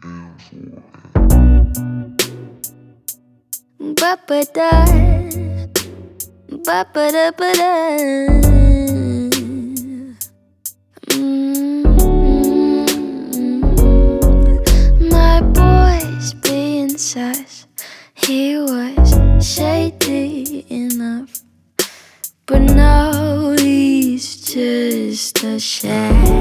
Ba-ba-da, ba-ba-da-ba-da. My boy's being sus. He was shady enough, but now he's just a shadow.